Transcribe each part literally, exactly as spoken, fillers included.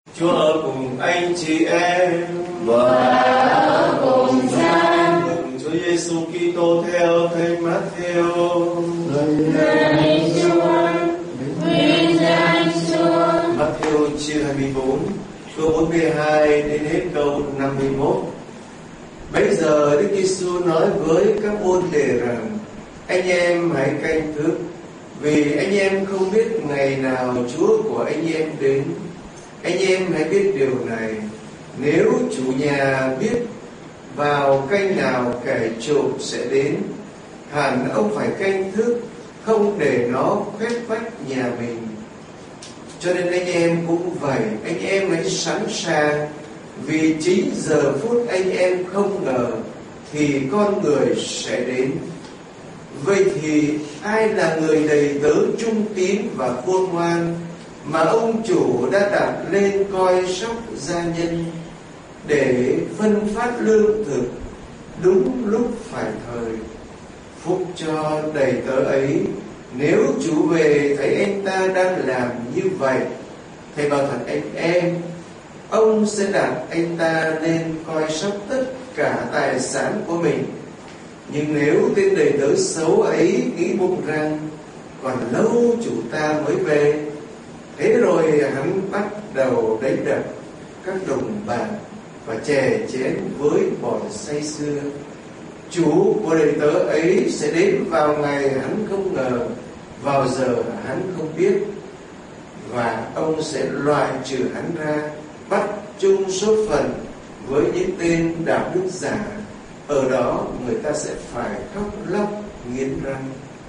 Chúa ở cùng anh chị em và ở cùng cha. Mừng Chúa Giêsu Kitô theo Thánh Matthew. Lạy Chúa, vinh danh Chúa. Matthew chương hai mươi bốn, câu bốn mươi hai đến hết câu năm mươi mốt. Bây giờ Đức Giêsu nói với các môn đệ rằng: anh em hãy canh thức, vì anh em không biết ngày nào Chúa của anh em đến. Anh em hãy biết điều này: nếu chủ nhà biết vào canh nào kẻ trộm sẽ đến, hẳn ông phải canh thức, không để nó khoét vách nhà mình. Cho nên anh em cũng vậy, anh em hãy sẵn sàng, vì chính giờ phút anh em không ngờ thì con người sẽ đến. Vậy thì ai là người đầy tớ trung tín và khôn ngoan mà ông chủ đã đặt lên coi sóc gia nhân để phân phát lương thực đúng lúc phải thời? Phúc cho đầy tớ ấy, nếu chủ về thấy anh ta đang làm như vậy. Thầy bảo thật anh em, ông sẽ đặt anh ta lên coi sóc tất cả tài sản của mình. Nhưng nếu tên đầy tớ xấu ấy nghĩ bụng rằng còn lâu chủ ta mới về, thế rồi hắn bắt đầu đánh đập các đồng bạn và chè chén với bọn say sưa, chủ của đầy tớ ấy sẽ đến vào ngày hắn không ngờ, vào giờ hắn không biết, và ông sẽ loại trừ hắn ra, bắt chung số phận với những tên đạo đức giả. Ở đó người ta sẽ phải khóc lóc nghiến răng.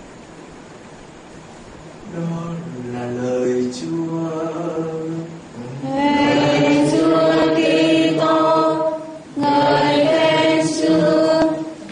Đó là lời Chúa. Lạy Chúa Kitô, ngợi khen Chúa.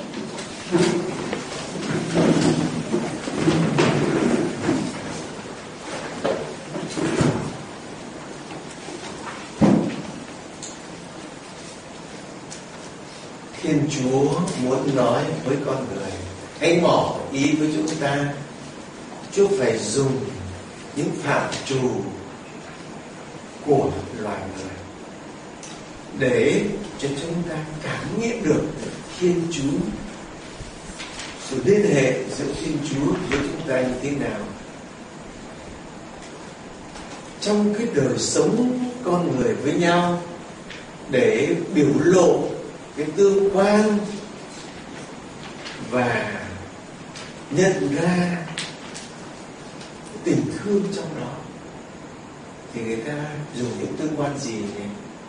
Thiên Chúa muốn nói với con người, hãy ngỏ ý với chúng ta. Chúa phải dùng những phạm trù của loài người để cho chúng ta cảm nghiệm được Thiên Chúa, sự liên hệ giữa Thiên Chúa với chúng ta như thế nào. Trong cái đời sống con người với nhau, để biểu lộ cái tương quan và nhận ra tình thương trong đó, thì người ta dùng những tương quan gì nhỉ?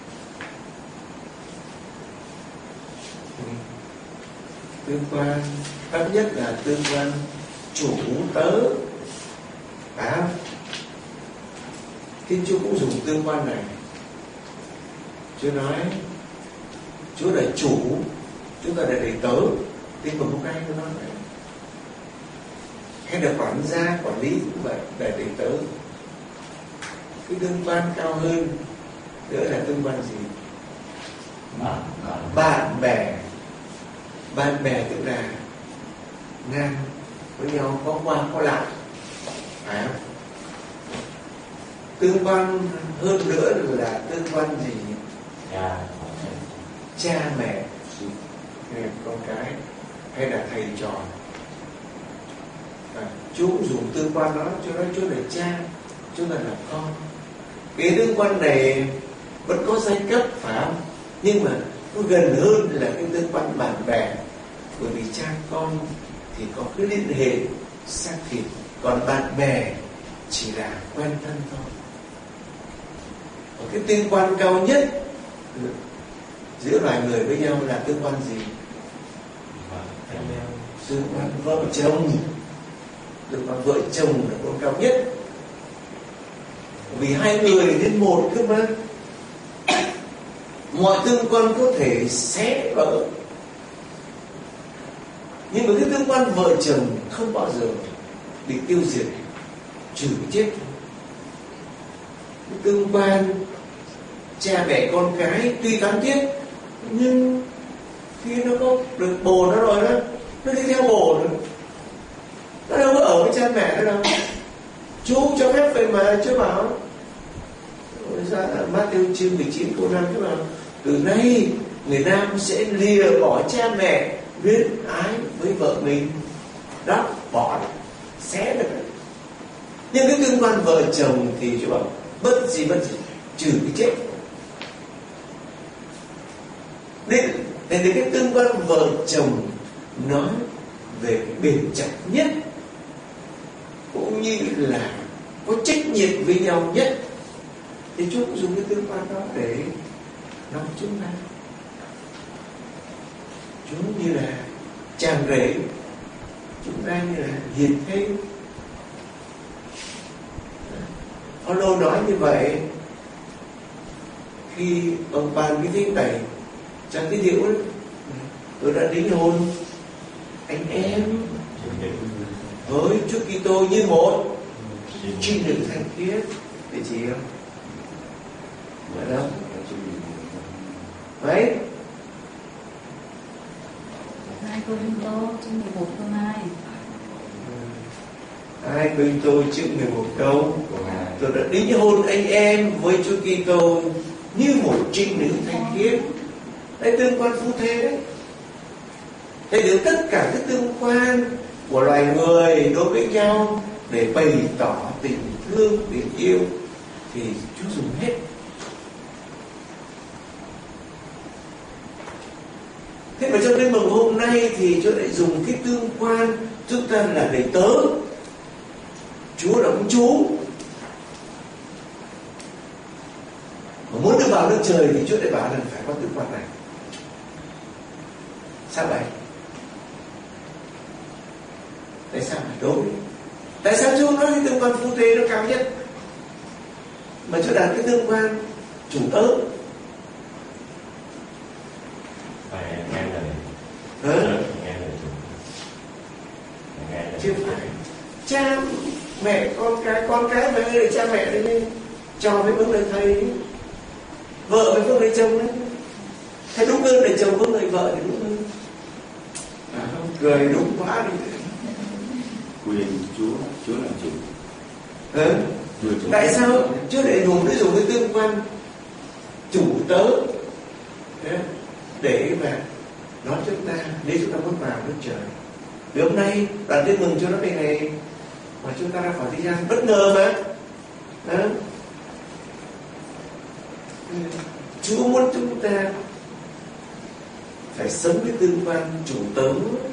Tương quan thấp nhất là tương quan chủ tớ, phải không? Thiên Chúa cũng dùng tương quan này. Chúa nói Chúa là chủ, chúng ta là đầy tớ. Tin vào một cái nó nói vậy. Hay là quản gia, quản lý cũng vậy, là đầy tớ. Cái tương quan cao hơn nữa là tương quan gì? Bạn bè. Bạn bè tức là ngang với nhau, có qua có lại, phải không? Tương quan hơn nữa là tương quan gì? Cha, Cha mẹ, hay là con cái, hay là thầy trò. À, Chúa cũng dùng tương quan đó. Chúa nói Chúa là cha, Chúa là là con. Cái tương quan này vẫn có giai cấp, phải không? Nhưng mà nó gần hơn là cái tương quan bạn bè. Bởi vì cha con thì có cái liên hệ xác thịt, còn bạn bè chỉ là quen thân thôi. Và cái tương quan cao nhất giữa loài người với nhau là tương quan gì? Tương quan vợ chồng. Tương quan vợ chồng là quan cao nhất, vì hai người đến một cơ mà. Mọi tương quan có thể xé vỡ, nhưng mà cái tương quan vợ chồng không bao giờ bị tiêu diệt, trừ chết. Cái tương quan cha mẹ con cái tuy tán tiết, nhưng khi nó có được bồ nó rồi đó, nó đi theo bồ nữa, nó đâu có ở với cha mẹ nữa đâu. Chú cho phép vậy mà. Chú bảo ra Matthew chương mười chín câu năm thế nào? Từ nay người nam sẽ lìa bỏ cha mẹ, luyến ái với vợ mình. Đó, bỏ xé được. Nhưng cái tương quan vợ chồng thì Chúa bảo bất gì bất gì, trừ cái chết. Nên để cái tương quan vợ chồng nói về cái bền chặt nhất, cũng như là có trách nhiệm với nhau nhất, thì Chúa cũng dùng cái tương quan đó để nói chúng ta. Chúa như là chàng rể, chúng ta như là hiền thê. Phaolô nói như vậy khi ông ban cái thánh tẩy trong cái điệu ấy, tôi đã đính hôn anh em với Chúa Kitô như một trinh nữ thanh khiết. Để chị không? Vậy đó. Đấy. Hai Cô-rinh-tô chương mười một câu hai. Hai Cô-rinh-tô chương mười một câu. Tôi đã đính hôn anh em với Chúa Kitô như một trinh nữ thanh khiết. Đấy, tương quan phu thê đấy. Thế được tất cả cái tương quan của loài người đối với nhau để bày tỏ tình thương, tình yêu thì Chúa dùng hết. Thế mà trong đêm mừng hôm nay thì Chúa lại dùng cái tương quan chúng ta là đầy tớ. Chúa là ông chú. Mà muốn được vào nước trời thì Chúa lại bảo là phải có tương quan này. Sao vậy? Tại sao phải đối? Tại sao Chúa nói cái tương quan phu thê nó cao nhất mà Chúa đặt cái tương quan chủ tớ? Phải nghe lời. Hả? Nghe lời chủ. Nghe lời. Chứ phải cha mẹ con cái, con cái phải nghe cha mẹ đấy, cho với vâng lời thầy, vợ với vâng lời chồng đấy. Thế đúng hơn để chồng vâng lời vợ thì đúng hơn. À không, cười đúng quá đi. Quyền Chúa, Chúa làm chủ. Ừ. Tại sao Chúa lại dùng cái dùng cái tương quan chủ tớ để mà nói chúng ta nếu chúng ta muốn vào nước trời? Vì hôm nay đoàn tin mừng cho nó đây này mà chúng ta ra khỏi thế gian bất ngờ mà. Đó. Chúa muốn chúng ta phải sống với tương quan chủ tớ.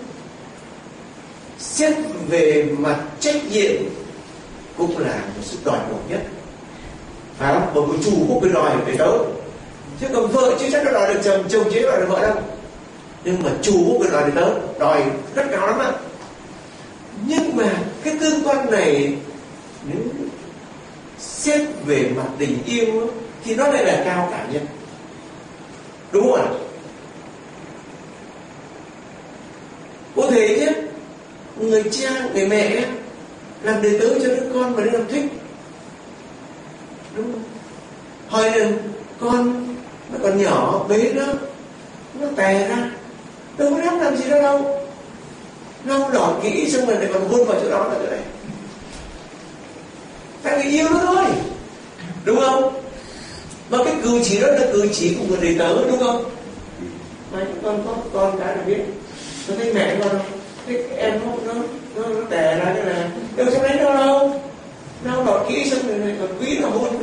Xét về mặt trách nhiệm cũng là một sự đòi hỏi nhất, phải không? Bởi vì chủ cũng phải đòi về tớ, chứ còn vợ chưa chắc nó đòi được chồng, chồng chưa đòi được vợ đâu. Nhưng mà chủ cũng phải đòi được tớ, đòi rất cao lắm ạ. Nhưng mà cái tương quan này nếu xét về mặt tình yêu thì nó lại là cao cả nhất, đúng không ạ? Có thể chứ người cha, người mẹ làm đệ tớ cho đứa con mà nó làm thích, đúng không? Hỏi là con nó còn nhỏ bế nó, nó tè ra, đâu có dám làm gì đâu đâu, nó đỏ kỹ xong rồi lại còn hôn vào chỗ đó là cái này. Tại vì yêu nó thôi, đúng không? Mà cái cử chỉ đó là cử chỉ của người đệ tớ, đúng không? Mà con có con đã được biết, nó thấy mẹ con không? Cái em nó nó nó, nó tè ra cái là đâu trong đấy đâu đâu, nó đọt kỹ xong rồi còn quý nó hôn.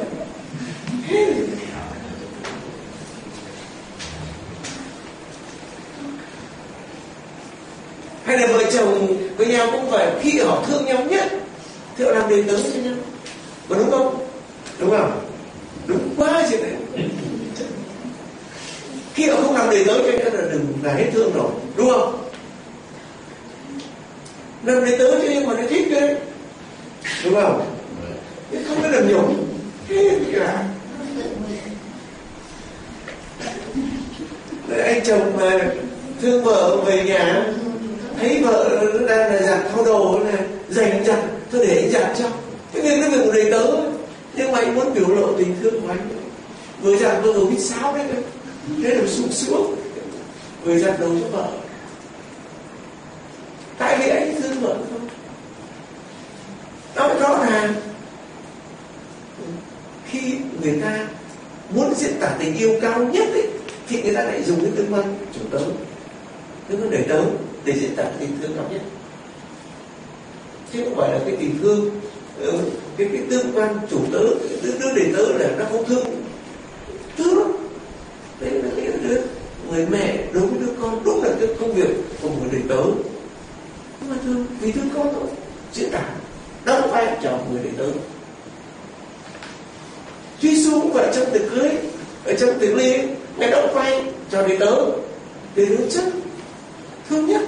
Hay là vợ chồng với nhau cũng vậy, khi họ thương nhau nhất thì họ làm đệ tớ cho nhau, có đúng không? Đúng không? Đúng quá chứ này. Khi họ không làm đệ tớ cho nhau là đừng là hết thương rồi, đúng không? Làm đệ tớ cho nhưng mà nó thích đấy, đúng không? Chứ không có làm nhục thế gì cả. Rồi anh chồng mà thương vợ về nhà thấy vợ đang là giặt thau đồ này, dành giặt, thôi để anh giặt cho. Cái việc nó việc của đầy tớ, nhưng mà anh muốn biểu lộ tình thương của anh, vừa giặt vừa hít sáo đấy, thế là sung sướng, vừa giặt đầu cho vợ. Tại vì anh thương vợ thôi. Nó rõ ràng khi người ta diễn tả tình yêu cao nhất ấy, thì người ta lại dùng cái tương quan chủ tớ, tương quan đầy tớ để diễn tả tình thương cao nhất, chứ không phải là cái tình thương cái cái tương quan chủ tớ, cái đứa đầy tớ là nó không thương thương lắm. Đấy là cái đứa người mẹ đối với đứa con đúng là cái công việc của người đầy tớ, nhưng mà thương vì thương con thôi, diễn tả đóng vai trò người đầy tớ. Chúa Giêsu cũng vậy, trong tiệc cưới, ở trong tiệc ly, Ngài đóng vai trò đầy tớ, để đối chất thương nhất.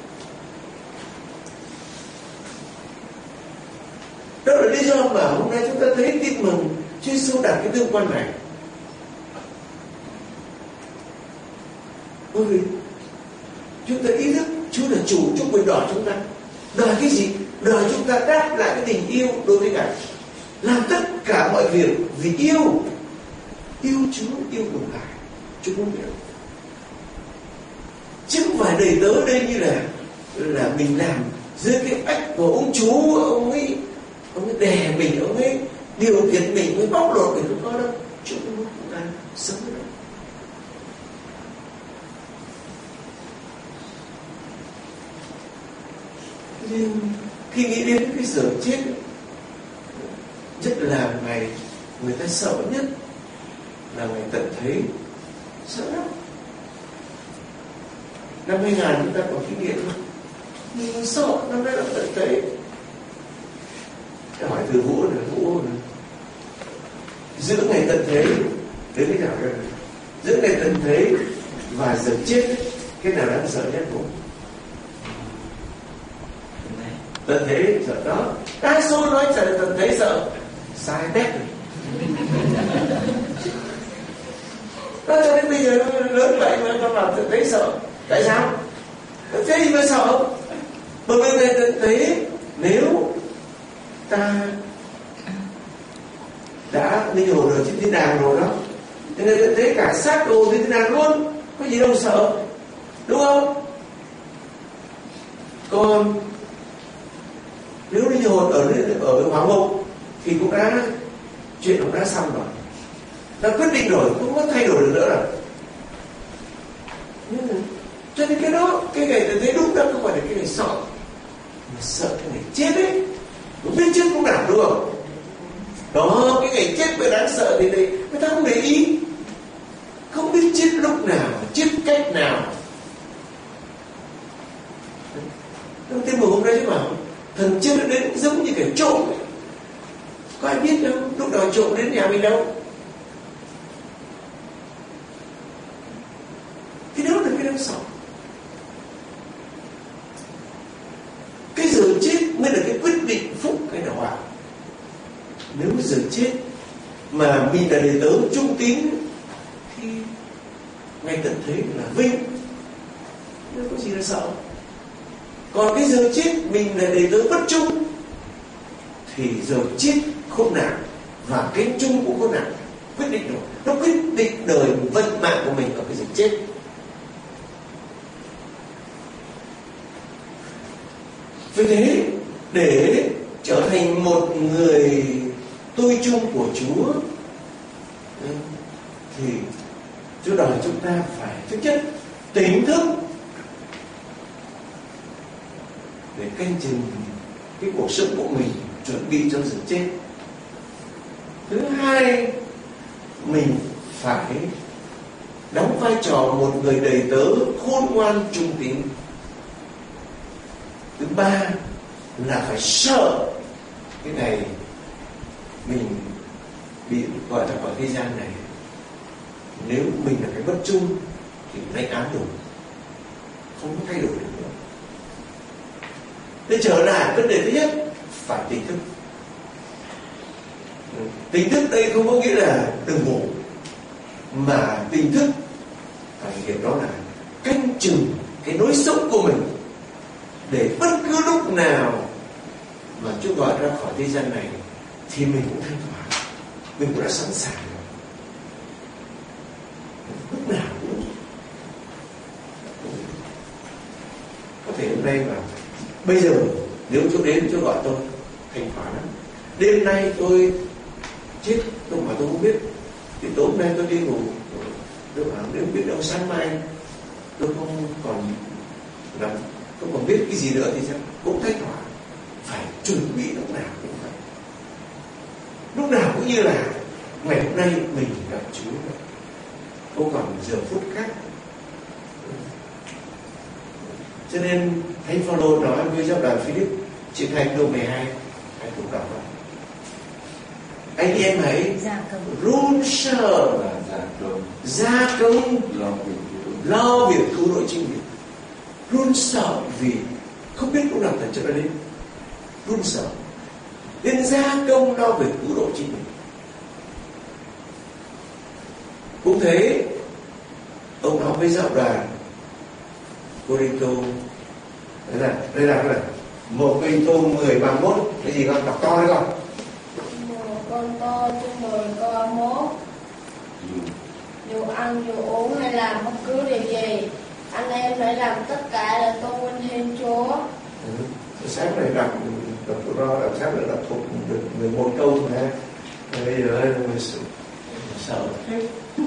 Đó là lý do mà hôm nay chúng ta thấy tin mừng Chúa Giêsu đặt cái tương quan này. Bởi vì chúng ta ý thức Chúa là chủ, Chúa quyền đòi chúng ta. Đòi cái gì? Đòi chúng ta đáp lại cái tình yêu đối với Ngài, làm tất cả mọi việc vì yêu, yêu Chúa, yêu của Ngài. Chúa muốn hiểu, chứ không phải đầy tớ đây như là là mình làm dưới cái ách của ông chú, ông ấy ông ấy đè mình, ông ấy điều khiển mình, ông ấy bóc lột mình, không có đâu. Chúa muốn chúng ta sống với đó. Nhưng khi nghĩ đến cái giờ chết, nhất là ngày người ta sợ nhất là ngày tận thế, sợ lắm. Năm hai nghìn chúng ta có kinh nghiệm không? Nhưng sợ năm nay là tận thế. Hỏi từ Vũ này, Vũ này. Giữa ngày tận thế, đến cái nào đây? Giữa ngày tận thế và giờ chết, cái nào đáng sợ nhất Vũ? Tận thế sợ đó. Đa số nói sợ tận thế sợ, sai bét rồi. Đó, cho đến bây giờ nó lớn vậy mà nó làm tận thế sợ. Tại sao? Thế gì mà sợ? Bởi vì ngày tận thế, nếu ta đã linh hồn rồi trên thiên đàng rồi đó, thì ngày tận thế cả xác đồ trên thiên đàng luôn, có gì đâu sợ, đúng không? Còn nếu linh hồn ở ở với hóa mục thì cũng đã chuyện cũng đã xong rồi, đã quyết định rồi, không có thay đổi được nữa rồi. Nhưng cho nên cái đó, cái ngày tận thế đúng ra không phải là cái ngày sợ, mà sợ cái ngày chết ấy. Cũng biết chết cũng làm đúng không? Đó, cái ngày chết mới đáng sợ thì đấy, người ta không để ý, không biết chết lúc nào, chết cách nào. Trong tin mừng hôm nay chứ bảo thần chết nó đến giống như kẻ trộm ấy. Có ai biết đâu, lúc nào trộm đến nhà mình đâu. Cái đó là cái đáng sợ. Cái giờ chết mới là cái quyết định phúc cái nào ạ. Nếu giờ chết mà mình là đệ tử trung tín thì ngay tận thế là vinh, không có gì là sợ. Còn cái giờ chết mình là đệ tử bất trung thì giờ chết khốn nạn, và cái chung cũng khốn nạn. Quyết định rồi, nó quyết định đời vận mạng của mình ở cái giờ chết. Vì thế, để trở thành một người tôi chung của Chúa thì Chúa đòi chúng ta phải thứ nhất tỉnh thức để canh chừng cái cuộc sống của mình, chuẩn bị cho giờ chết. Thứ hai, mình phải đóng vai trò một người đầy tớ khôn ngoan trung tín. Thứ ba là phải sợ cái này mình bị gọi là khỏi thế gian này. Nếu mình là cái bất trung thì lãnh án đủ, không có thay đổi được nữa. Để trở lại vấn đề thứ nhất, phải tỉnh thức. Tỉnh thức đây không có nghĩa là đừng ngủ, mà tỉnh thức phải hiểu đó là canh chừng cái lối sống của mình, để bất cứ lúc nào mà Chúa gọi ra khỏi thế gian này thì mình cũng thanh thoát, mình cũng đã sẵn sàng rồi. Lúc nào cũng có thể hôm nay mà bây giờ nếu Chúa đến Chúa gọi tôi thanh thoát lắm. Đêm nay tôi chết, tôi mà tôi không biết, Thì tối hôm nay tôi đi ngủ, tôi bảo nếu biết đâu sáng mai tôi không còn làm, không còn biết cái gì nữa thì sao cũng thấy thỏa. Phải chuẩn bị lúc nào cũng vậy, lúc nào cũng như là ngày hôm nay mình gặp Chúa, không còn giờ phút khác. Cho nên Thánh Phaolô nói với giáo đoàn Philip trên hai câu mười hai, hãy cùng đọc vào. Anh em hãy run sợ và gia công gia công lo việc cứu lo việc cứu rỗi chính mình. Run sợ vì không biết lúc nào thần cho nó đến, run sợ nên gia công lo việc cứu rỗi chính mình. Cũng thế, ông nói với giáo đoàn Cô-rinh-tô, đây là đây là cái một Cô-rinh-tô mười ba mốt, cái gì con đọc to đấy con. Một con to chương mười câu ba mốt. Dù ăn dù uống hay làm bất cứ điều gì, anh em phải làm tất cả để tôn vinh Thiên Chúa. Ừ. Sáng này đọc đọc tụi nó đọc sáng này đọc thuộc được mười một câu mà bây giờ mình sợ sợ hết.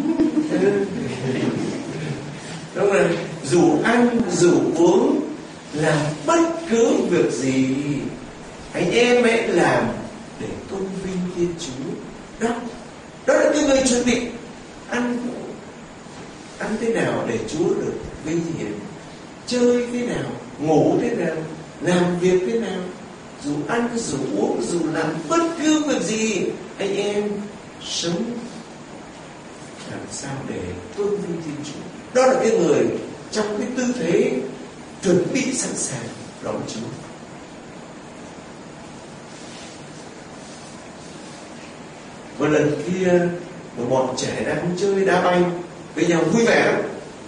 Đúng rồi, dù ăn dù uống làm bất cứ việc gì, anh em hãy làm để tôn vinh Thiên Chúa. Đó, đó là cái người chuẩn bị ăn ăn thế nào để Chúa được vinh hiển, chơi thế nào, ngủ thế nào, làm việc thế nào, dù ăn dù uống dù làm bất cứ việc gì, anh em sống làm sao để tôn vinh Thiên Chúa. Đó là cái người trong cái tư thế chuẩn bị sẵn sàng đón Chúa. Một lần kia một bọn trẻ đang chơi đá banh với nhau vui vẻ lắm.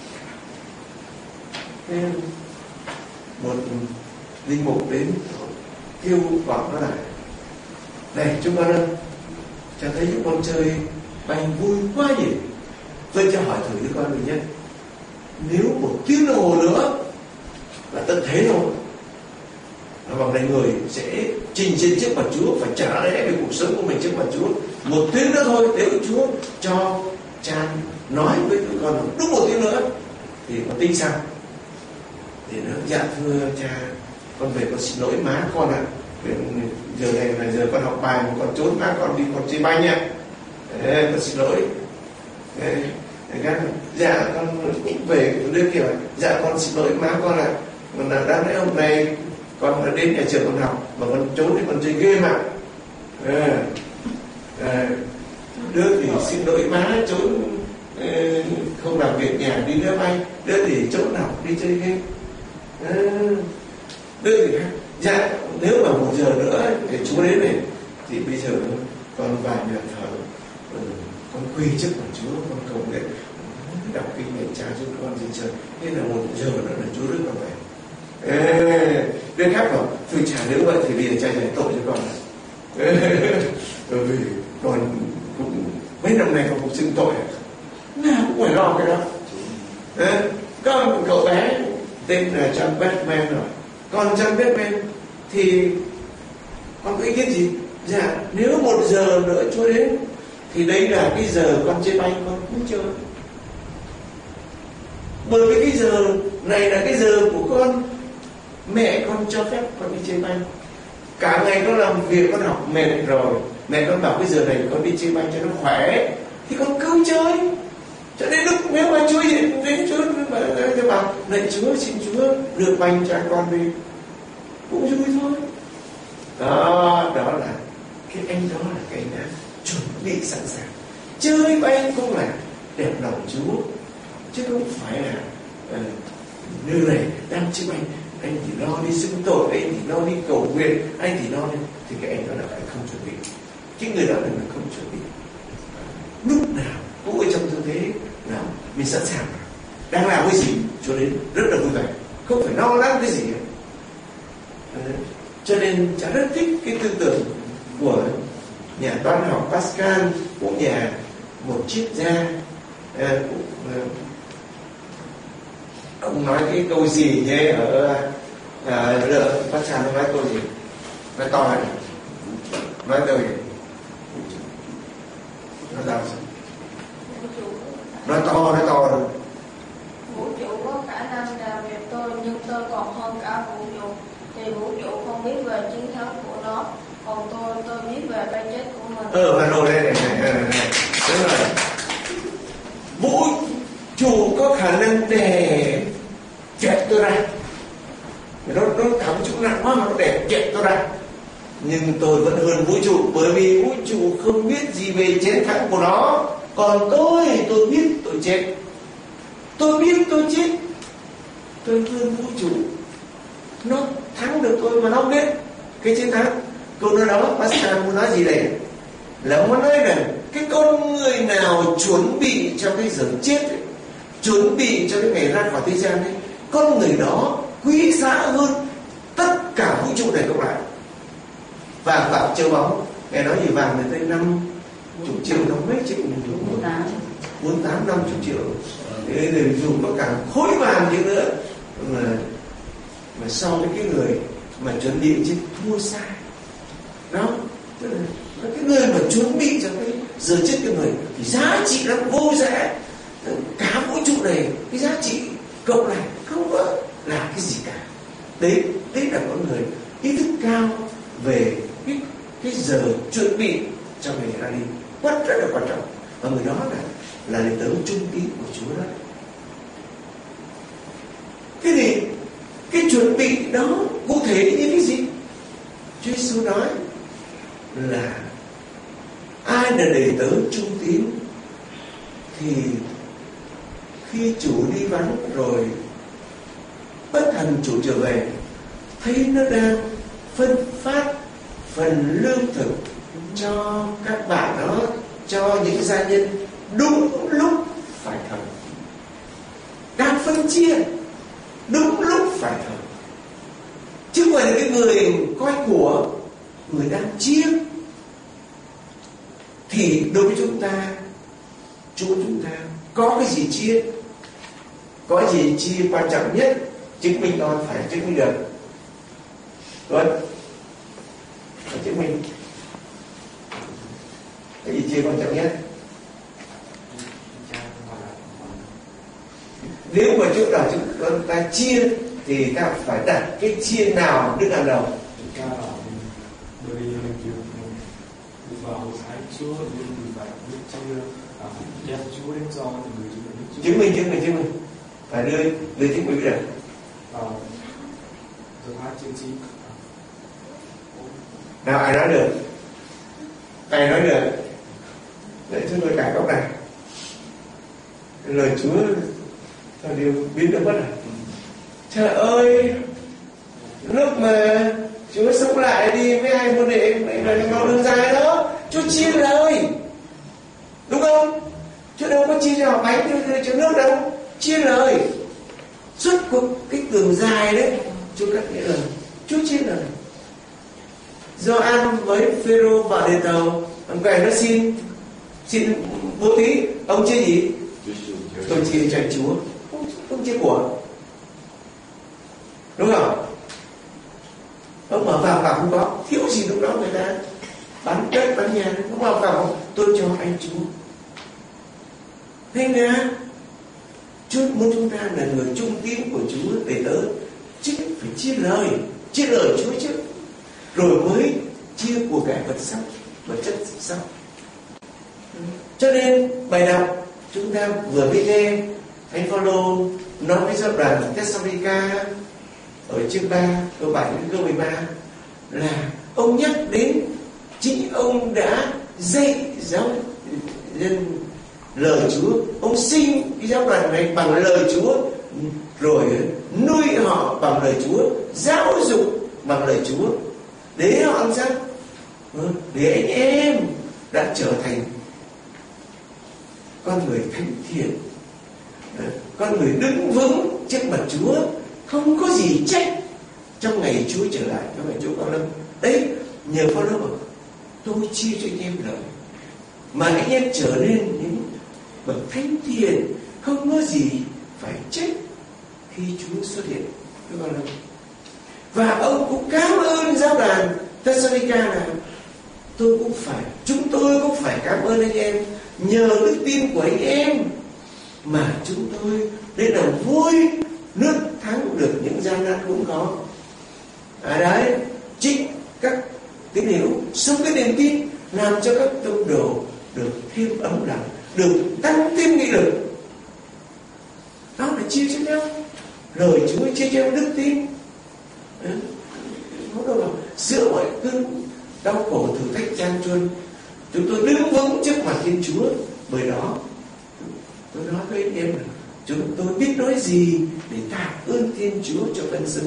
Một linh mục đến kêu bọn nó lại, này chúng con ơi, cho thấy những con chơi banh vui quá nhỉ. Tôi cho hỏi thử với con mình nhé, nếu một tiếng đồng hồ nữa là tận thế rồi, nó bằng này người sẽ trình diện trước mặt Chúa, phải trả lẽ về cuộc sống của mình trước mặt Chúa. Một tiếng nữa thôi, nếu Chúa cho cha nói với tụi con đúng một tiếng nữa thì con tính sao? Thì nó dạ thưa cha, con về con xin lỗi má con ạ. À. Giờ này là giờ con học bài mà con trốn má con đi con chơi banh nha. Ê, con xin lỗi. Ê, dạ con cũng về đưa kiểu dạ con xin lỗi má con ạ. À. Mà là đáng lẽ hôm nay con đã đến nhà trường con học mà con trốn thì con chơi game ạ. À. À, đứa thì xin lỗi má trốn không làm việc nhà đi đá banh, đứa thì trốn học đi chơi game. À, đứa thì khác. Dạ nếu mà một giờ nữa thì Chúa đến này thì bây giờ con vào nhà thờ, con quỳ trước mặt Chúa, con cầu nguyện đọc kinh nguyện cha giúp con gì trời. Thế là một giờ nữa là Chúa rước con về. Ê, đứa khác bảo tôi trả nếu vậy thì bây giờ cha giải tội cho con. Bởi vì con cũng mấy năm nay con cũng xưng tội, nào cũng phải lo cái đó. Ê, có một cậu bé tên là John Batman rồi, còn John Batman thì con có ý kiến gì? Dạ nếu một giờ nữa Chúa đến thì đấy là cái giờ con chơi banh con cũng chơi, bởi vì cái giờ này là cái giờ của con, mẹ con cho phép con đi chơi banh. Cả ngày con làm việc con học mệt rồi, mẹ con bảo cái giờ này con đi chơi banh cho nó khỏe thì con cứ chơi. Cho nên lúc nếu mà Chúa hiện đến, Chúa bảo lạy Chúa, xin Chúa được banh cho con đi, cũng vui thôi. Đó, đó là cái anh đó là cái anh đã chuẩn bị sẵn sàng. Chơi banh cũng là đẹp lòng Chúa, chứ không phải là uh, nơi này đang chơi banh anh thì lo đi xưng tội, anh thì lo đi cầu nguyện, anh thì lo đi, thì cái anh đó là phải không chuẩn bị. Cái người đó là người không chuẩn bị. Lúc nào cũng ở trong tư thế nào mình sẵn sàng, đang làm cái gì cho đến rất là vui vẻ, không phải lo lắng cái gì. Cho nên cha rất thích cái tư tưởng của nhà toán học Pascal, của nhà một triết gia. Ông nói cái câu gì nhé ở à, lượng Pascal nó nói câu gì, nói to này, nói câu gì, nó làm sao? Nói to, nói to rồi. Vũ trụ có khả năng trà về tôi, nhưng tôi còn hơn cả vũ trụ. Thì vũ trụ không biết về chiến thắng của nó, còn tôi, tôi biết về cái chết của mình. Ờ, mà rồi đây này, này, này, này. Đúng rồi. Vũ trụ có khả năng đè kẹp tôi ra. Nó, nó cảm xúc nặng quá mà nó đè kẹp tôi ra. Nhưng tôi vẫn hơn vũ trụ, bởi vì vũ trụ không biết gì về chiến thắng của nó. Còn tôi, tôi biết tôi chết. Tôi biết tôi chết. Tôi hơn vũ trụ. Nó thắng được tôi mà nó không biết cái chiến thắng. Câu nói đó Pascal muốn nói gì đây? Là muốn nói rằng cái con người nào chuẩn bị cho cái giờ chết ấy, chuẩn bị cho cái ngày ra khỏi thế gian ấy, con người đó quý giá hơn tất cả vũ trụ này cộng lại. Vàng bạc châu báu, nghe nói gì vàng đến tới năm chục triệu đồng, mấy triệu bốn tám bốn tám năm chục triệu. Thế thì dùng có cả khối vàng chứ nữa mà, mà so với cái người mà chuẩn bị chứ thua xa đó. Tức là cái người mà chuẩn bị cho cái giờ chết của người thì giá trị nó vô giá. Cả vũ trụ này cái giá trị cộng lại không có là cái gì cả. Đấy, đấy là con người ý thức cao về cái, cái giờ chuẩn bị cho ngày ra đi, rất rất là quan trọng. Và người đó là là đệ tử trung tín của Chúa đó. Thế thì cái chuẩn bị đó cụ thể như cái gì? Chúa Giêsu nói là ai là đệ tử trung tín thì khi chủ đi vắng rồi bất hạnh chủ trở về, thấy nó đang phân phát phần lương thực cho các bạn đó, cho những gia nhân đúng lúc phải thờ, đang phân chia đúng lúc phải thờ, chứ không phải là cái người coi của, người đang chia. Thì đối với chúng ta, Chúa chúng ta có cái gì chia? Có gì chia quan trọng nhất? Chứng minh con phải chứng minh được. Đúng không? Phải chứng minh. Cái gì chia quan trọng nhất? Nếu mà chỗ nào chúng ta chia thì ta phải đặt cái chia nào đứng hàng đầu? Ca là bởi vì mình chịu vào Thái Chúa nhưng mình phải biết chia đem Chúa đến cho những người chúng mình. Chứng minh, chứng minh, chứng minh. Phải đưa, đưa chứng minh được. Giờ hai chương chín. Nào ai nói được? Ai nói được? Để chúng tôi cải góc này. Lời Chúa theo điều biến được mất rồi. Trời ơi, lúc mà Chúa sống lại đi với hai môn đệ là vào đường dài đó, Chúa chia lời, đúng không? Chúa đâu có chia cho họ bánh cho nước đâu, chia lời. Suốt cuộc cái đường dài đấy, Chúa cắt nghĩa lời, Chúa chia lời. Gioan với Phêrô vào đền thờ, ông cái nó xin xin bố thí, ông chia gì? Tôi chia cho Chúa, không, không chia của, đúng không? Ông mở vào vào không có, thiếu gì lúc đó người ta bán đất bán nhà, ông vào vào tôi cho anh Chúa. Nên là Chúa muốn chúng ta là người trung tín của Chúa, để tớ chứ phải chia lời, chia lời Chúa trước, rồi mới chia của cải vật sắc, vật chất sau. Cho nên bài đọc chúng ta vừa mới nghe anh Phaolô nói với giáo đoàn Thessalonica ở chương ba câu bảy đến câu mười ba là ông nhắc đến chính ông đã dạy giáo dân lời Chúa, ông sinh cái giáo đoàn này bằng lời Chúa, rồi nuôi họ bằng lời Chúa, giáo dục bằng lời Chúa, để họ làm sao? Để anh em đã trở thành con người thánh thiện, con người đứng vững trước mặt Chúa, không có gì trách trong ngày Chúa trở lại. Các bạn Chúa Cao Lâm đấy, nhờ Phaolô bảo tôi chia cho anh em lời mà anh em trở nên những bậc thánh thiện, không có gì phải trách khi Chúa xuất hiện. Các bạn Lâm, và ông cũng cảm ơn giáo đoàn Thessalonica là tôi cũng phải, chúng tôi cũng phải cảm ơn anh em, nhờ đức tin của anh em chúng tôi để làm vui, nước thắng được những gian nan cũng có. À đấy, chính các tín hữu sống cái niềm tin làm cho các tông đồ được thêm ấm lòng, được tăng thêm nghị lực. Đó là chia cho nhau. Lời Chúa chia cho nhau đức tin. Không đâu nào. Giữa mọi cơn đau khổ thử thách gian truân, chúng tôi đứng vững trước mặt Thiên Chúa. Bởi đó tôi nói với anh em là chúng tôi biết nói gì để tạ ơn Thiên Chúa cho ân xứng.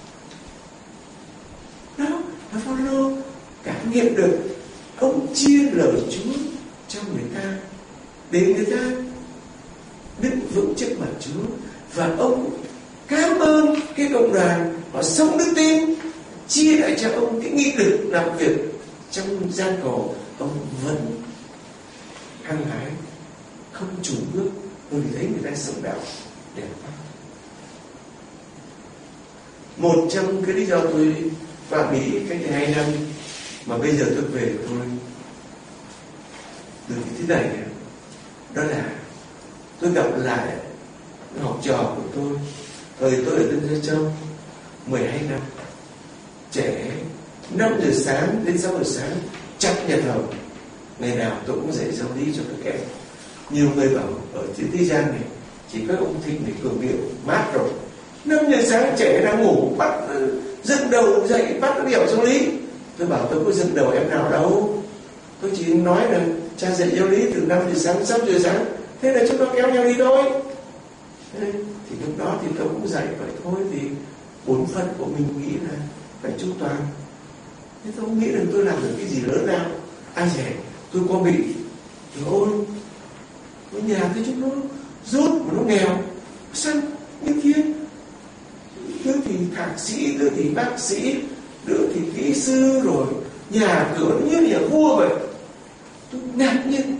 Đó là Phaolô cảm nghiệm được. Ông chia lời Chúa cho người ta để người ta đứng vững trước mặt Chúa. Và ông cảm ơn cái cộng đoàn họ sống đức tin, chia lại cho ông cái nghị lực làm việc trong gian khổ. Ông vẫn hăng hái, không chủ bước, bởi vì thấy người ta sống đạo đẹp quá. Một trong cái lý do tôi vào Mỹ cách đây hai năm mà bây giờ tôi về tôi từ cái thế này, đó là tôi gặp lại học trò của tôi thời tôi ở Tân Gia Châu mười hai năm, trẻ năm giờ sáng đến sáu giờ sáng chặt nhà thờ, ngày nào tôi cũng dạy giáo lý cho các em. Nhiều người bảo ở trên thế gian này chỉ có ông Thinh để cường điệu mát rồi. Năm giờ sáng trẻ đang ngủ, bắt dựng đầu dậy bắt nó điệu giáo lý. Tôi bảo tôi có dựng đầu em nào đâu, tôi chỉ nói là cha dạy giáo lý từ năm giờ sáng sáu giờ sáng, thế là chúng nó kéo nhau đi thôi. Thế, thì lúc đó thì tôi cũng dạy vậy thôi. Thì bổn phận của mình nghĩ là phải chu toàn. Thế tôi không nghĩ là tôi làm được cái gì lớn nào. Ai dè tôi có bị rồi ôi, cái nhà thấy chúng nó rốt mà nó nghèo, sao như kia, đứa thì thạc sĩ, đứa thì bác sĩ, đứa thì kỹ sư, rồi nhà cửa nó như nhà vua vậy. Tôi ngạc nhiên.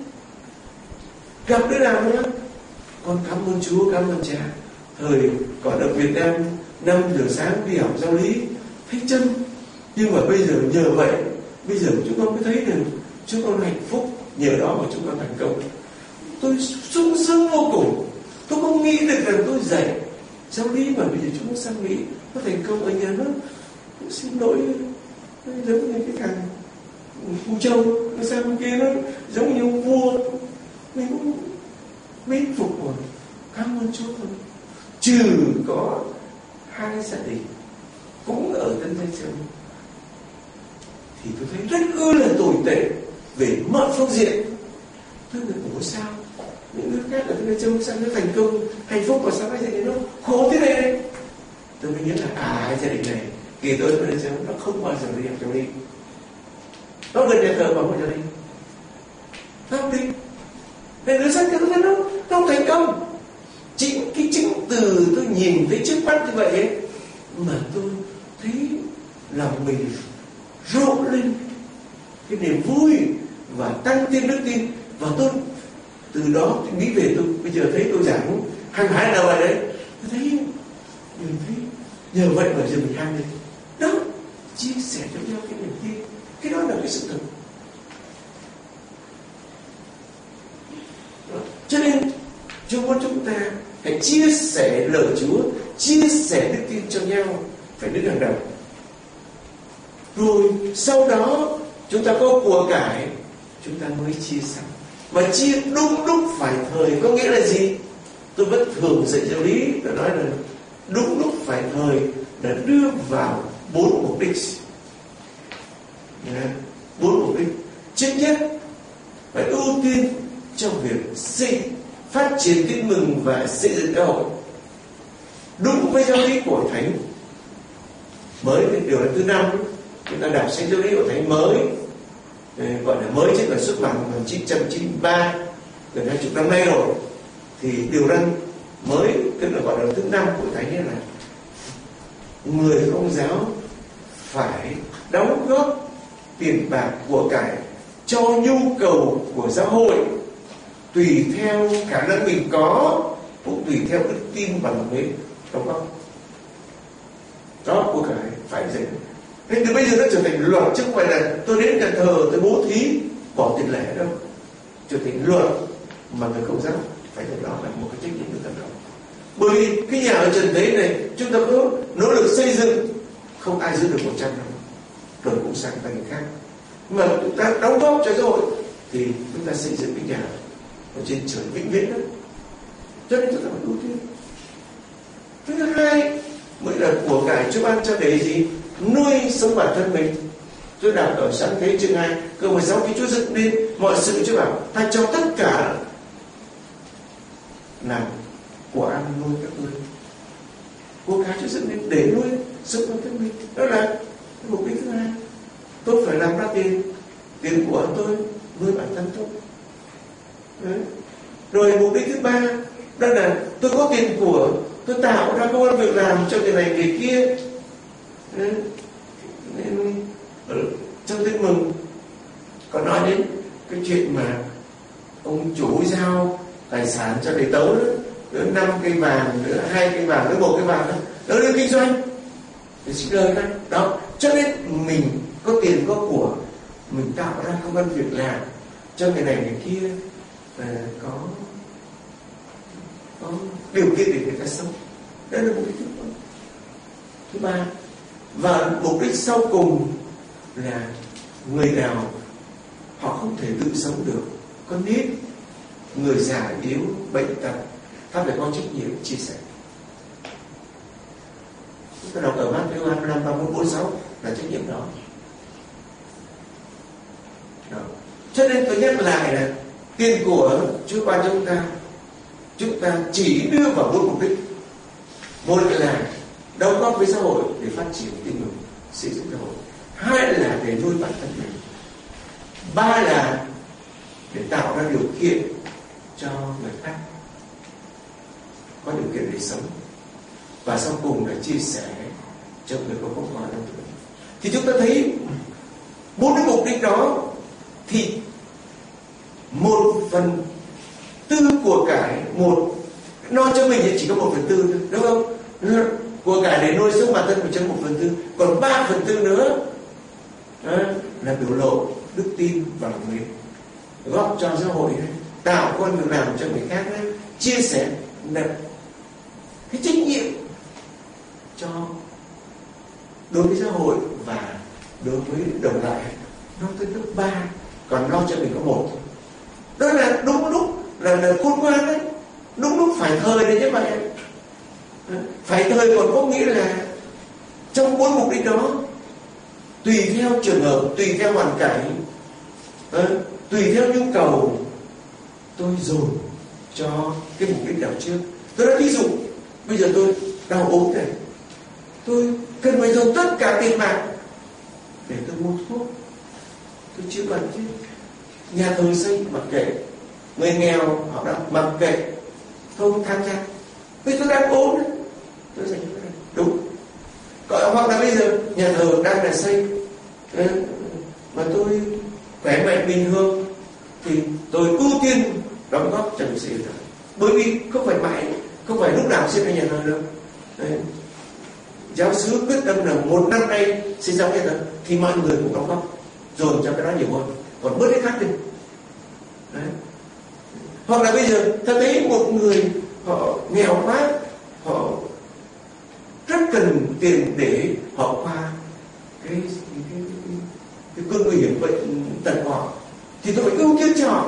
Gặp đứa nào nữa, con cảm ơn Chúa, cảm ơn cha. Thời còn ở Việt Nam năm giờ sáng đi học giáo lý thấy chân, nhưng mà bây giờ nhờ vậy, bây giờ chúng con mới thấy được chúng con hạnh phúc, nhờ đó mà chúng con thành công. Tôi sung sướng vô cùng. Tôi không nghĩ được rằng tôi dạy giáo lý mà bây giờ chúng nó sang Mỹ nó thành công ở nhà nó. Tôi xin lỗi, nó giống như cái thằng Phù Châu nó sang bên kia, nó giống như ông vua. Mình cũng mến phục rồi, cảm ơn Chúa thôi. Trừ có hai gia đình cũng ở Tân Gia Châu thì tôi thấy rất ư là tồi tệ về mọi phương diện. Tôi nói ủa sao những nước khác ở Tân Gia Châu sao nó thành công hạnh phúc, và sao cái gia đình nó khổ thế này? Tôi mới nhớ là à cái gia đình này kỳ tôi Tân Gia Châu nó không bao giờ đi học giáo lý, nó gần nhà thờ mà không cho đi, nó không đi. Nên đứa sách cái nó nó không thành công. Chính cái chứng từ tôi nhìn thấy trước mắt như vậy ấy, mà tôi thấy lòng mình rộn lên cái niềm vui và tăng thêm đức tin. Và tôi từ đó tôi nghĩ về tôi bây giờ thấy tôi giảng hăng hái nào vậy đấy, tôi thấy mình thấy nhờ vậy mà giờ mình hăng lên đó, chia sẻ cho nhau cái niềm tin, cái đó là cái sự thật. Đó. Cho nên Chúa muốn chúng ta hãy chia sẻ lời Chúa, chia sẻ đức tin cho nhau, phải đứng hàng đầu. Rồi sau đó chúng ta có của cải, chúng ta mới chia sẻ. Mà chia đúng lúc phải thời có nghĩa là gì? Tôi vẫn thường dạy giáo lý, tôi nói là đúng lúc phải thời là đưa vào bốn mục đích. Bốn mục đích. Trước nhất phải ưu tiên trong việc xây phát triển tin mừng và xây dựng giáo hội đúng với giáo lý của Thánh. Mới cái điều là thứ năm, chúng ta đọc sách giáo lý của Thánh mới, gọi là mới chứ là xuất bản một nghìn chín trăm chín mươi ba, gần hai chục năm nay rồi. Thì điều răn mới tức là gọi là thứ năm của Thánh là người Công giáo phải đóng góp tiền bạc của cải cho nhu cầu của giáo hội tùy theo khả năng mình có, cũng tùy theo đức tin và lòng mến đóng góp. Đó của cải phải dạy. Nên từ bây giờ nó trở thành luật, chứ không phải là tôi đến nhà thờ tôi bố thí bỏ tiền lẻ đâu, trở thành luật mà người Công giáo phải được đó là một cái trách nhiệm với cộng đồng. Bởi vì cái nhà ở trần thế này chúng ta có nỗ lực xây dựng, không ai giữ được một trăm năm rồi cũng sang tay người khác. Mà chúng ta đóng góp cho xã hội thì chúng ta xây dựng cái nhà ở trên trời vĩnh viễn đó. Cho nên chúng ta phải ưu tiên. Thứ hai mới là của cải Chúa ban cho để gì? Nuôi sống bản thân mình. Tôi đọc ở Sáng Thế chương hai câu mười sáu, khi Chúa dựng nên mọi sự, Chúa bảo ta cho tất cả làm của ăn nuôi các ngươi. Của cải Chúa dựng nên để nuôi sống bản thân mình. Đó là mục đích thứ hai. Tôi phải làm ra tiền, tiền của tôi nuôi bản thân tôi. Đấy. Rồi mục đích thứ ba đó là tôi có tiền của, tôi tạo ra công ăn việc làm cho người này người kia. Đấy. Nên ở trong tin mừng có nói đến cái chuyện mà ông chủ giao tài sản cho đầy tấu đó, nữa năm cây vàng, nữa hai cây vàng, nữa một cây vàng đó, đó đưa kinh doanh để xin lời đó. Đó, cho nên mình có tiền có của, mình tạo ra công ăn việc làm cho người này người kia và có có điều kiện để người ta sống. Đó là mục đích thứ ba. Thứ ba và mục đích sau cùng là người nào họ không thể tự sống được, có nít, người già yếu, bệnh tật, ta phải có trách nhiệm chia sẻ. Chúng ta đọc ở Matthew hai mươi lăm, ba mươi, bốn mươi sáu là trách nhiệm đó. Đó. Cho nên tôi nhắc lại là tiền của Chúa ban cho chúng ta, chúng ta chỉ đưa vào một mục đích. Một là đóng góp với xã hội để phát triển tin mừng, xây dựng xã hội. Hai là để nuôi bản thân mình. Ba là để tạo ra điều kiện cho người khác có điều kiện để sống. Và sau cùng là chia sẻ cho người có công hòa trong tuổi. Thì chúng ta thấy bốn cái mục đích đó thì một phần tư của cải, một lo cho mình thì chỉ có một phần tư thôi, đúng không? Của cải để nuôi sống bản thân mình trong một phần tư, còn ba phần tư nữa đó, là biểu lộ đức tin và lòng mến, góp cho xã hội, tạo con việc làm cho người khác, chia sẻ là cái trách nhiệm cho đối với xã hội và đối với đồng loại. Nó tới lớp ba, còn lo cho mình có một thôi. Đó là đúng lúc là, là khôn ngoan đấy, đúng lúc phải thời đấy chứ vậy. Phải thời còn có nghĩa là trong bốn mục đích đó, tùy theo trường hợp, tùy theo hoàn cảnh, tùy theo nhu cầu, tôi dồn cho cái mục đích nào trước. Tôi nói ví dụ, bây giờ tôi đau ốm này, tôi cần phải dồn tất cả tiền bạc để tôi mua thuốc, tôi chữa bệnh chứ. Nhà thờ xây mặc kệ, người nghèo họ đã mặc kệ, không tham gia. Vì tôi đang ốm đấy, tôi dành cái này đúng. Còn hoặc là bây giờ nhà thờ đang là xây mà tôi khỏe mạnh bình thường thì tôi ưu tiên đóng góp cho việc xây dựng. Bởi vì không phải mãi, không phải lúc nào xây ra nhà thờ đâu. Đấy. Giáo xứ quyết tâm là một năm nay xây xong nhà thờ thì mọi người cũng đóng góp dồn cho cái đó nhiều hơn, còn bớt cái khác đi. Đấy. Hoặc là bây giờ ta thấy một người họ nghèo quá, họ rất cần tiền để họ qua cái cái, cái, cái cơn nguy hiểm bệnh tật của họ, thì tôi phải ưu tiên cho họ,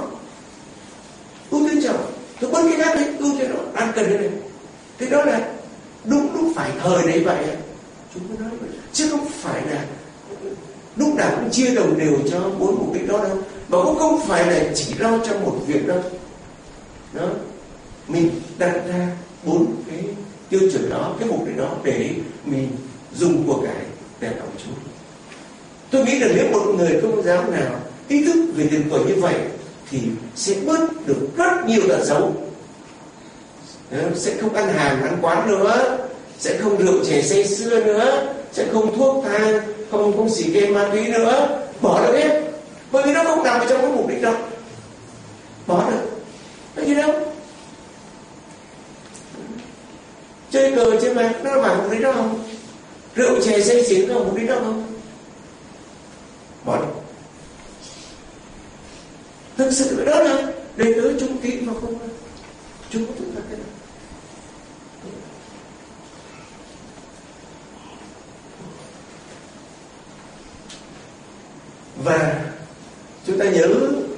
ưu tiên cho họ, tôi bớt cái khác đấy, ưu tiên họ đang cần cái này. Thế đó là đúng lúc phải thời đấy vậy, chúng tôi nói vậy, chứ không phải là lúc nào cũng chia đồng đều cho bốn mục đích đó đâu, mà cũng không phải là chỉ lo cho một việc đâu. Đó, mình đặt ra bốn cái tiêu chuẩn đó, cái mục đích đó để mình dùng của cải để lòng Chúa. Tôi nghĩ là nếu một người công giáo nào ý thức về tiền của như vậy thì sẽ bớt được rất nhiều tật xấu. Sẽ không ăn hàng ăn quán nữa, sẽ không rượu chè say sưa nữa, sẽ không thuốc thang, không không xì ke ma túy nữa, bỏ được hết. Bởi vì nó không nằm ở trong cái mục đích đó, bỏ được. Nó gì đâu, chơi cờ chơi bạc nó phải mục đích đó không? Rượu chè say xỉn có mục đích đó không? Bỏ được. Thực sự đó là để tới trung tín mà không chúng chúng ta Và chúng ta nhớ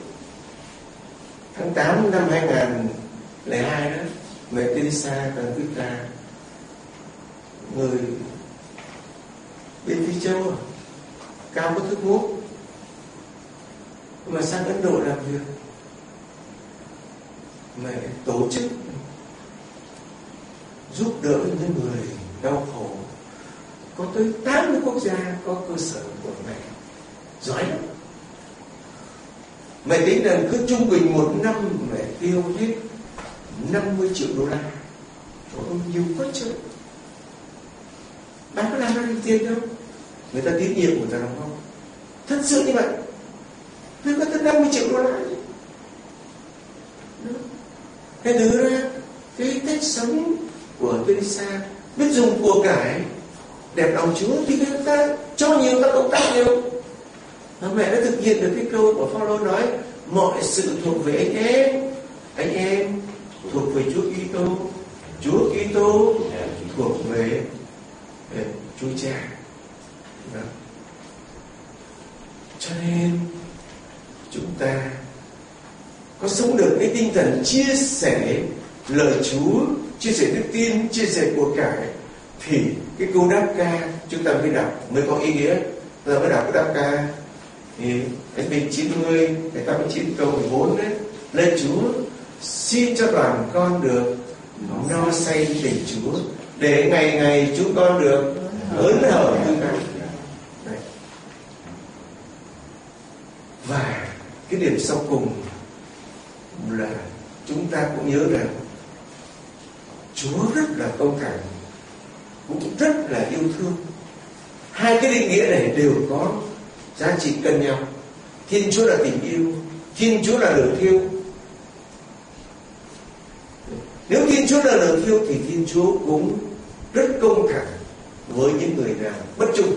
tháng tám năm hai nghìn lẻ hai đó, mẹ Teresa Calcutta, người bên Phi Châu à, cao có thước mốt mà sang Ấn Độ làm việc, mẹ tổ chức giúp đỡ những người đau khổ. Có tới tám mươi quốc gia có cơ sở của mẹ, giỏi lắm. Mẹ tính rằng cứ trung bình một năm mẹ tiêu hết năm mươi triệu đô la. Ôi, nhiều quá trời. Bà có làm ra được tiền đâu? Người ta tín nhiệm, người ta làm không? Thật sự như vậy. Tôi có tới năm mươi triệu đô la. Thế thứ ra cái cách sống của Teresa, biết dùng của cải đẹp lòng Chúa thì người ta cho nhiều, ta cộng tác nhiều. Và mẹ đã thực hiện được cái câu của Phaolô nói: mọi sự thuộc về anh em, anh em thuộc về Chúa Kitô, Chúa Kitô thuộc về Chúa Cha. Đó. Cho nên chúng ta có sống được cái tinh thần chia sẻ lời Chúa, chia sẻ đức tin, chia sẻ của cải, thì cái câu đáp ca chúng ta mới đọc mới có ý nghĩa. Chúng ta mới đọc cái đáp ca thì cái bình chín mươi, cái tám mươi chín câu mười bốn đấy: lạy Chúa, xin cho đoàn con được no say tình Chúa, để ngày ngày chúng con được hớn hở như Ngài. Và cái điểm sau cùng là chúng ta cũng nhớ rằng Chúa rất là công thành, cũng rất là yêu thương. Hai cái định nghĩa này đều có giá trị cân nhau. Thiên Chúa là tình yêu, Thiên Chúa là lửa thiêu. Nếu Thiên Chúa là lửa thiêu thì Thiên Chúa cũng rất công thẳng với những người nào bất trung.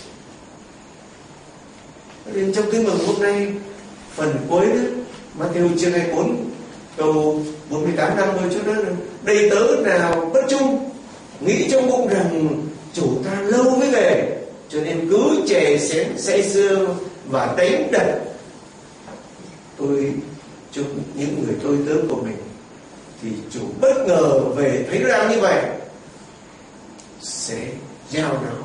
Nên trong Tin Mừng hôm nay, phần cuối đó, Matthew chương hai mươi bốn câu bốn mươi tám năm mươi cho đó: đầy tớ nào bất trung, nghĩ trong bụng rằng chủ ta lâu mới về, cho nên cứ chè xén say sưa và đánh đập tôi chúc những người tôi tớ của mình, thì chủ bất ngờ về thấy ra như vậy sẽ giao nó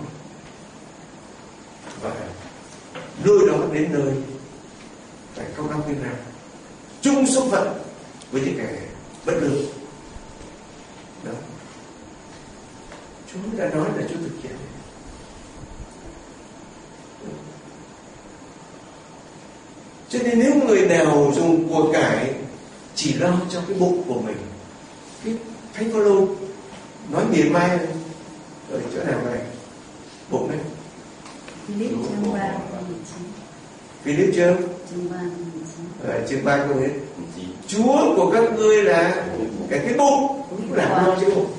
và nơi đó đến nơi phải không đóng viên ra chung số phận với những kẻ bất lương. Đó, Chúa đã nói là Chúa thực hiện. Cho nên nếu người nào dùng của cải chỉ lo cho cái bụng của mình, cái Thánh Phaolô nói miền mai ở chỗ nào này bụng này, Philip chương ba câu mười chín. Philip chương chương ba câu mười chín. ở chương ba câu mười chín. Chúa của các ngươi là cái cái bụng, cũng là lo cho bụng.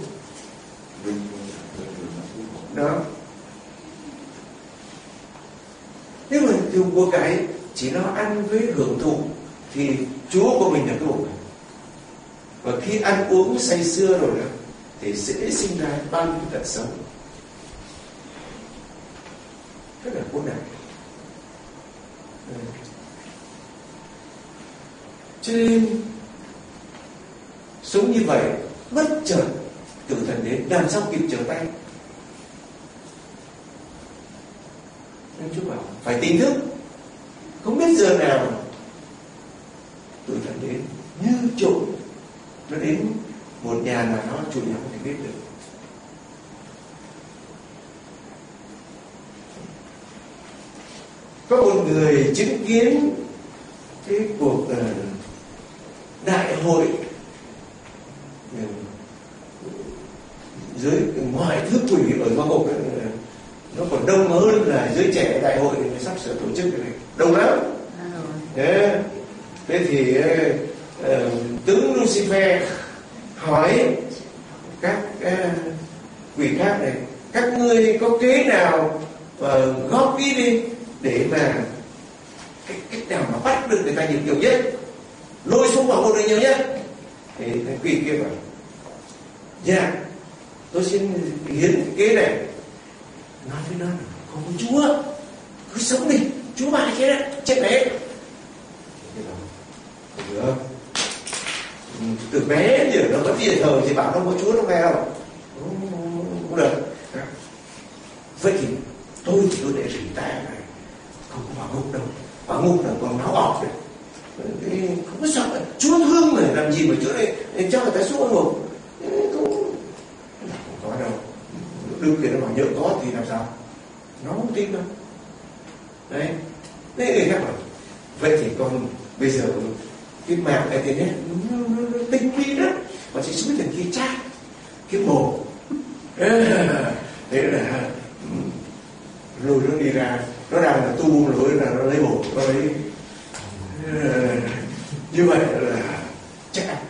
Đó. Nếu mà dùng của cải chỉ lo ăn với hưởng thụ thì Chúa của mình là cái bụng. Và khi ăn uống say sưa rồi đó thì sẽ sinh ra bao nhiêu tật xấu rất là khốn nạn. Cho nên sống như vậy bất chợt tử thần đến làm sao kịp trở tay. Nên Chúa bảo phải tỉnh thức, không biết giờ nào tử thần đến như trộm, nó đến một nhà nào đó chủ nhà không thể biết được. Có một người chứng kiến cái cuộc uh, đại hội uh, dưới mọi thứ quỷ ở Hoa Hồng, uh, nó còn đông hơn là giới trẻ đại hội sắp sửa tổ chức cái này, đông lắm. Thế, thế thì uh, tướng Lucifer hỏi các uh, quỷ khác này: các ngươi có kế nào uh, góp ý đi để mà cách, cách nào mà bắt được người ta nhiều nhiều nhất, lôi xuống vào một người nhiều nhất. Thì cái quỷ kia bảo Dạ, tôi xin hiến cái kế này. Nói với nó, không có Chúa, cứ sống đi, Chúa mãi chết đấy, chết đấy. Không được. Từ bé giờ nó vẫn đi thờ thì bảo nó có Chúa nó nghe không? Không được. Vậy thì tôi chỉ có để rỉ tai này, không có vào ngục đâu, vào ngục là còn máu ọt đấy. Không có sợ, Chúa thương người làm gì mà Chúa này cho người ta xuống ngục? Không, không có đâu. Đương nhiên nó bảo nhớ có thì làm sao? Nó không tin đâu. Đấy, thế người khác bảo vậy thì con bây giờ cái mạng internet nó, nó, nó tinh vi đó, mà chỉ xuống thành cái chat, cái mồ. Thế là rồi nó đi ra, nó đang là tu rồi là nó lấy bồ, nó lấy như vậy là chắc ăn.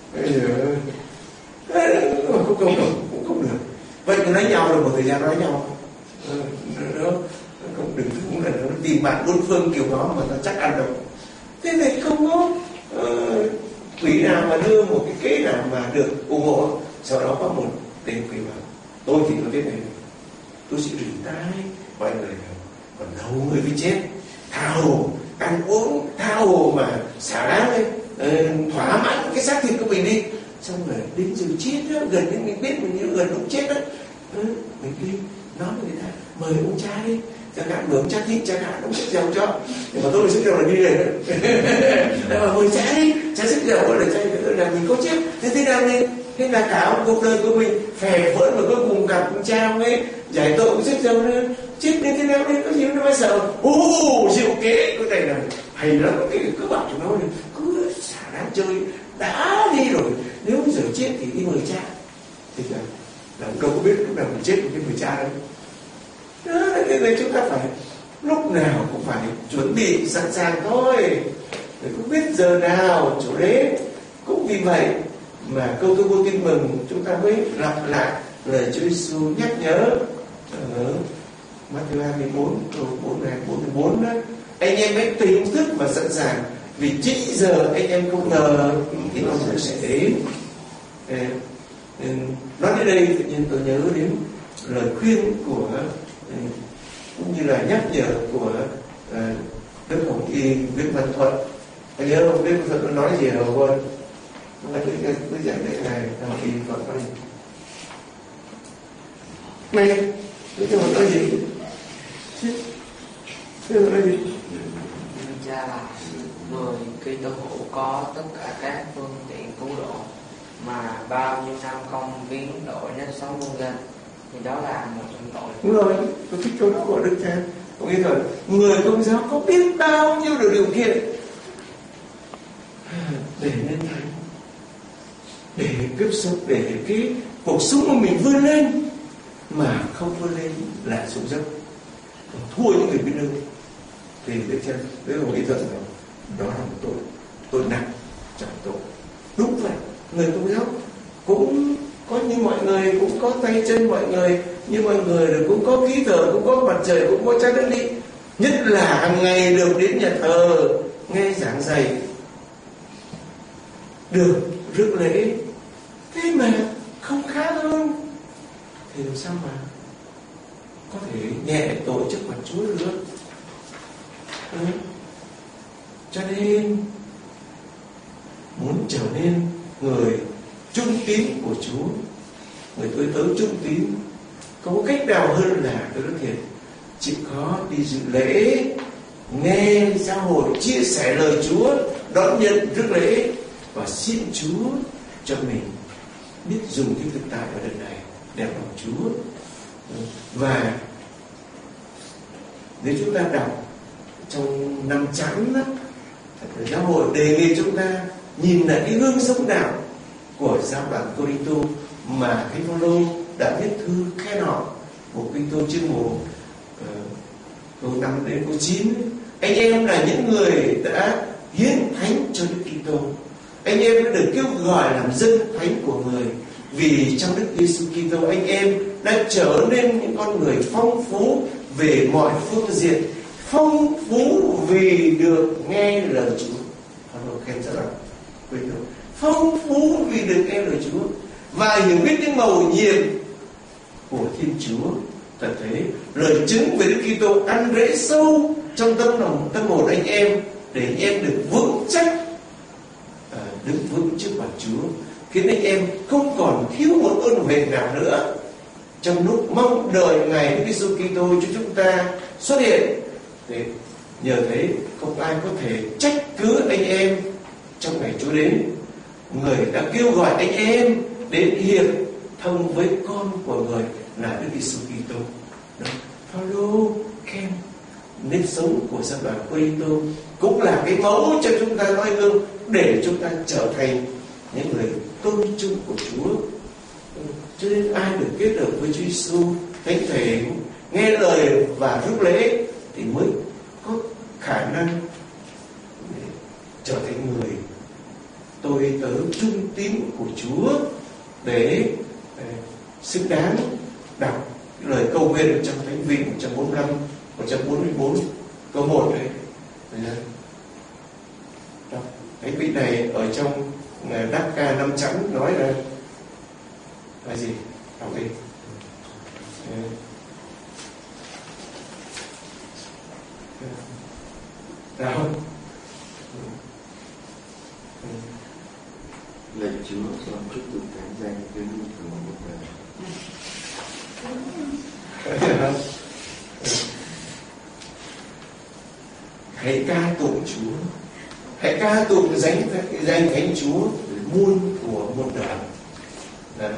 Không, không, không, cũng không được. Vậy thì nói nhau rồi một thời gian nói nhau nó không đừng cũng là nó tìm bạn bốn phương kiểu đó mà nó chắc ăn đâu. Thế này không có uh, quỷ nào mà đưa một cái kế nào mà được ủng hộ. Sau đó có một đêm quỷ bảo tôi thì có thế này, tôi sẽ rỉ tai mọi người, còn đâu người bị chết, tha hồ ăn uống, tha hồ mà xả đá lên, uh, thỏa mãn cái xác thịt của mình đi. Xong rồi đến giờ chết đó, gần đến mình biết mình như gần lúc chết đó, ừ, mình đi nói với người ta mời uống chai đi, chẳng hạn mời uống chai thịt, chẳng hạn uống sức dầu cho. Nhưng mà tôi sức dầu là đi rồi đó. Mà mời chai đi, chai sức dầu là chai là mình có chết. Thế thế nào nên thế là cả cuộc đời của mình phè phỡn mà cuối cùng gặp cha ấy giải tội uống sức dầu nữa, chết đến thế nào nên có gì nó mới sợ. Ô diệu kế cái này là hay lắm, cái cứ bảo chúng nó cứ xả đá chơi đã đi rồi, nếu giờ chết thì đi mời cha. Thì là, là đâu có biết lúc nào mình chết một cái mời cha đâu. Đó, thế nên chúng ta phải lúc nào cũng phải chuẩn bị sẵn sàng thôi, để không biết giờ nào chỗ đến. Cũng vì vậy mà câu tuyên bố tin mừng chúng ta mới lặp lại lời Chúa Giêsu nhắc nhớ ở Matthew hai mươi bốn câu bốn mươi hai bốn mươi bốn đó: anh em hãy tỉnh thức và sẵn sàng, vì chỉ giờ anh em không ngờ thì nó sẽ đến. Nói đến đây tự nhiên tôi nhớ đến lời khuyên của cũng như là nhắc nhở của Đức Hồng Y Nguyễn Văn Thuận. Anh nhớ không? Đức Văn Thuận nói gì đâu quên. Không phải cứ cứ giải thích này Hồng Y Thuận nói gì? Này, Đức Thuận nói gì? Đức Thuận nói gì? Cha là người Kitô hữu có tất cả các phương tiện cứu độ, mà bao nhiêu năm không biến đổi nếp sống vươn lên, thì đó là một trong tội. Đúng rồi, tôi thích câu đó của Đức Cha. Có nghĩa là người Công giáo có biết bao nhiêu được điều kiện để nên thánh, để kiếp sống, để cái cuộc sống của mình vươn lên, mà không vươn lên lại xuống dốc, thua những người bên nơi. Thì Đức Cha, Đức Hồng Y Thuận rồi, đó là một tội, tội nặng, trọng tội. Đúng vậy, người Công giáo cũng có như mọi người, cũng có tay chân mọi người, như mọi người rồi cũng có ký thờ, cũng có mặt trời, cũng có trái đất đi. Nhất là hàng ngày được đến nhà thờ, nghe giảng dạy, được rước lễ, thế mà không khá hơn, thì làm sao mà có thể nhẹ tội trước mặt Chúa được? Ừ. Cho nên muốn trở nên người trung tín của Chúa, người tôi tớ trung tín, không có cách nào hơn là tôi nói thiệt, chịu khó đi dự lễ, nghe giáo hội chia sẻ lời Chúa, đón nhận rước lễ và xin Chúa cho mình biết dùng cái thực tại ở đời này đẹp lòng Chúa. Và nếu chúng ta đọc trong năm chẵn đó, giáo hội đề nghị chúng ta nhìn lại cái gương sống đạo của giáo đoàn Cô-rinh-tô mà Thánh Phaolô đã viết thư khen họ của Cô-rinh-tô chương một câu năm đến câu chín. Anh em là những người đã hiến thánh cho Đức Kitô, anh em đã được kêu gọi làm dân thánh của người, vì trong Đức Giêsu Kitô anh em đã trở nên những con người phong phú về mọi phương diện, phong phú vì được nghe lời Chúa. Phaolô khen rất là quý, phong phú vì được nghe lời Chúa, và hiểu biết những mầu nhiệm của Thiên Chúa. Ta thấy lời chứng về Đức Kitô ăn rễ sâu trong tâm lòng tâm hồn anh em, để anh em được vững chắc, à, đứng vững trước mặt Chúa, khiến anh em không còn thiếu một ơn huệ nào nữa trong lúc mong đợi ngày Đức Giêsu Kitô cho chúng ta xuất hiện. Để nhờ thế không ai có thể trách cứ anh em trong ngày Chúa đến. Người đã kêu gọi anh em đến hiệp thông với con của người là Đức Giêsu Kitô. Phaolô khen nếp sống của dân đoàn Cô-rinh-tô cũng là cái mẫu cho chúng ta noi gương, để chúng ta trở thành những người tôn trung của Chúa. Cho nên ai được kết hợp với Chúa Giêsu, thánh thể, nghe lời và rước lễ thì mới có khả năng để trở thành người tôi tớ trung tín của Chúa, để xứng đáng đọc lời cầu nguyện trong Thánh Vịnh một trăm bốn mươi lăm, một trăm bốn mươi bốn câu một đấy. Đọc Thánh Vịnh này ở trong Đáp Ca Năm Chẵn nói là là gì? Đọc đi. Nào không? Lạy Chúa, con chúc tụng thánh danh vinh thường một đời. Hãy ca tụng Chúa, hãy ca tụng danh danh Thánh Chúa muôn của muôn đời. Đấy.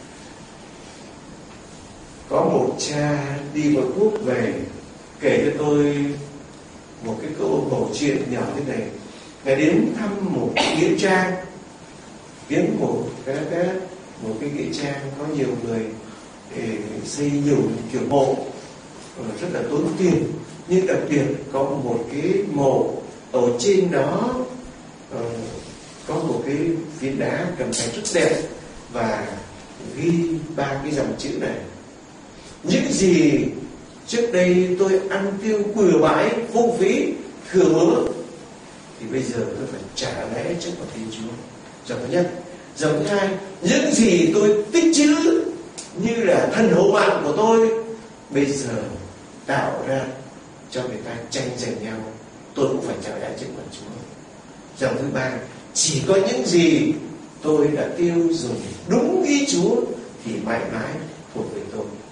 Có một cha đi một quốc về kể cho tôi một cái câu mẩu chuyện nhỏ thế này. Ngài đến thăm một nghĩa trang, kiến một cái, cái một cái nghĩa trang có nhiều người để xây nhiều kiểu mộ rất là tốn tiền, nhưng đặc biệt có một cái mộ ở trên đó uh, có một cái phiến đá cầm thành rất đẹp và ghi ba cái dòng chữ này: những gì trước đây tôi ăn tiêu bừa bãi phung phí thừa mứa thì bây giờ tôi phải trả lẽ trước mặt Thiên Chúa. Dòng thứ nhất. Dòng thứ hai, những gì tôi tích trữ như là thần hậu mạng của tôi bây giờ tạo ra cho người ta tranh giành nhau, tôi cũng phải trả lẽ trước mặt Chúa. Dòng thứ ba, chỉ có những gì tôi đã tiêu dùng đúng ý Chúa thì mãi mãi thuộc về tôi.